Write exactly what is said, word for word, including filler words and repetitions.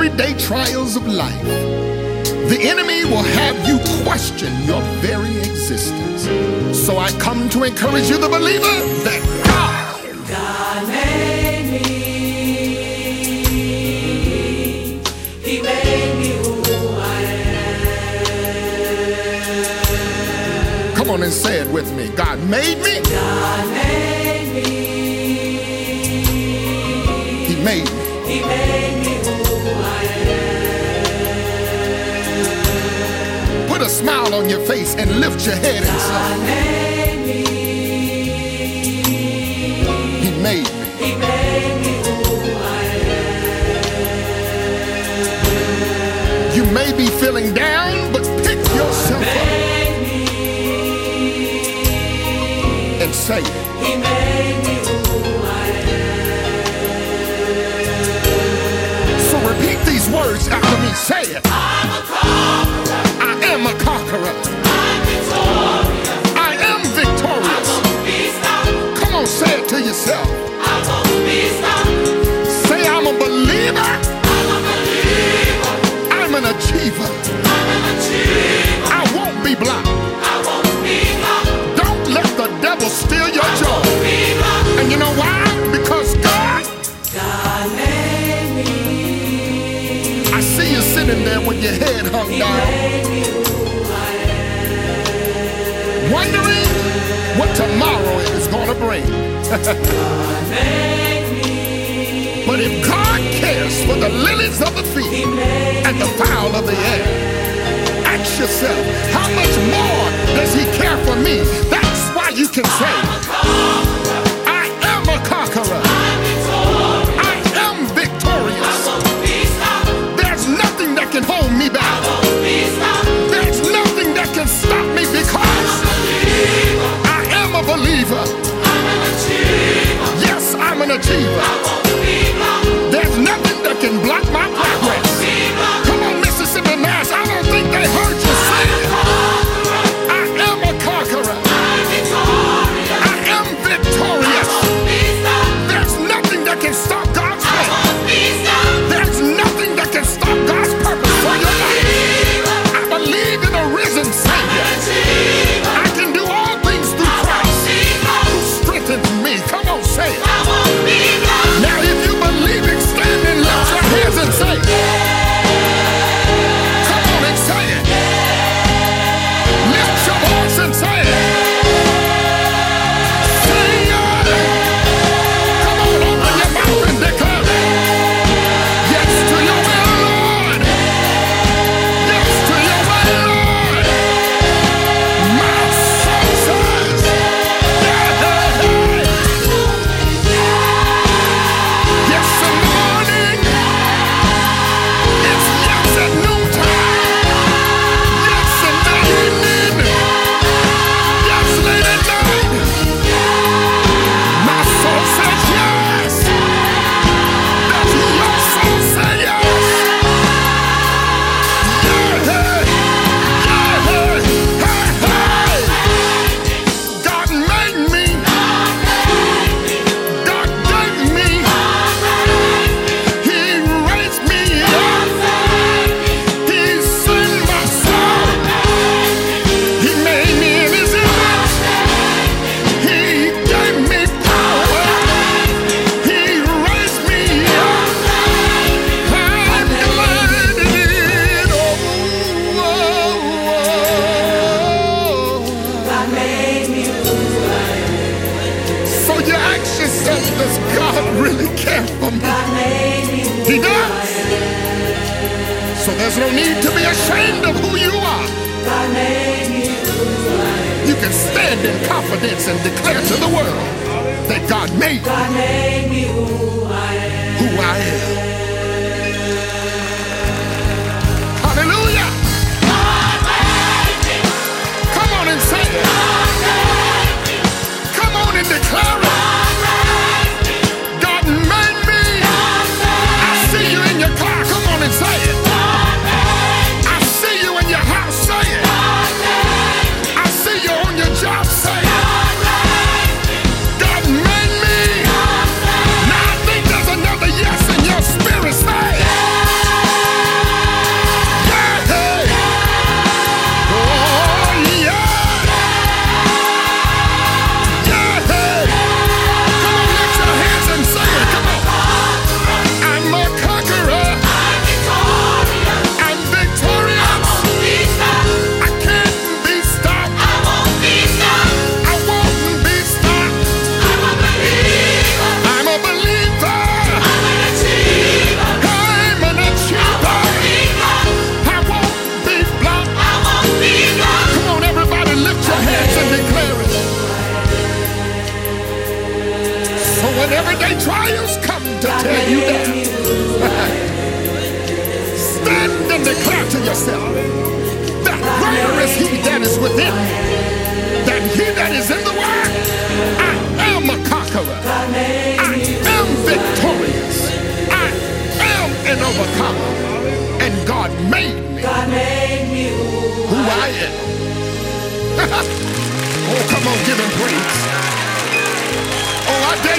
everyday trials of life, the enemy will have you question your very existence. So I come to encourage you, the believer, that God, God made me. He made me who I am. Come on and say it with me. God made me. God made me. He made me. He made me who I am. Put a smile on your face and lift your head and God say, made me. He made me. He made me who I am. You may be feeling down, but pick yourself up and say it. He made me who I am. So repeat these words after me. Say it. I'm a conqueror. I am a conqueror. I'm victorious. I am victorious. I won't be stopped. Come on, say it to yourself. I won't be stopped. Say I'm a believer. I'm a believer. I'm an achiever. I'm an achiever. I won't be blocked. I won't be blocked. Don't let the devil steal your I joy. won't be blocked. And you know why? Because God, God made me. I see you sitting there with your head hung He down, made me who I am. wondering what tomorrow is going to bring. God made me. But if God cares for the lilies of the He field made and the fowl of the air, ask yourself, how much more does he care for me? That's why you can say, I am a conqueror. I am victorious. There's nothing that can hold me back. There's nothing that can stop me because I am a believer. Yes, I'm an achiever. There's nothing that can block my progress. Come on, Mississippi Mass, I don't think they heard you say it. I am a conqueror. I am victorious. There's nothing that can stop God's plan. There's nothing that can stop God's purpose for your life. I believe in a risen Savior. I can do all things through Christ who strengthens me. Come on, say it. Now, if you believe it, stand and lift your hands and say it. Come on and say it. Lift your voice and say it. Sing it. Come on, open your mouth and declare it. Yes to your will, Lord. Yes to your will, Lord. My soul says, yeah, yeah, yeah. Yes in the morning. It's yes at noontime. Yes in the evening. Yes late at night. My soul says yes. Does your soul say yes? Yeah, hey, yeah, hey, hey, hey. God made me. God gave me. He raised me up. He saved my soul. He made me in his image. He gave me power. He raised me up. I'm glad in it. Oh, oh, oh. God made me who I So you ask yourself, does God really care for me? am. God made me who He I does. So there's no need to be ashamed of who you are. am. God made me who I am. You can stand in confidence and declare to the world that God made me God made me who I am. who I am. Hallelujah. Come on and say it. Come on and declare it. God made me. I see you in your car. Come on and say it. I see you in your house. Say it. I see you on your job. Say it. God made me. Now I think there's another yes in your spirit. yourself that greater is he that is within me than he that is in the world. I am a conqueror. I am victorious. I am an overcomer. And God made me who I am. Oh, come on, give him praise. Oh, I dare